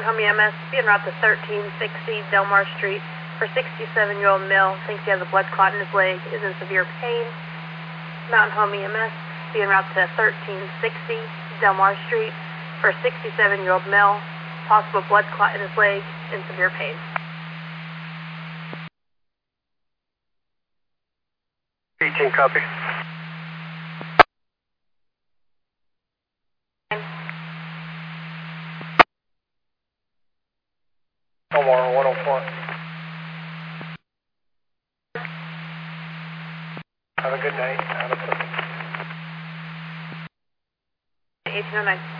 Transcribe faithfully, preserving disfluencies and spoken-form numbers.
Home E M S, be en route to thirteen sixty Delmar Street for sixty-seven-year-old male. Thinks he has a blood clot in his leg, is in severe pain. Mountain Home E M S, be en route to thirteen sixty Delmar Street for sixty-seven-year-old male. Possible blood clot in his leg, in severe pain. eighteen, copy. Omar, one oh four. Have a good night. Have a good night. eighteen oh nine.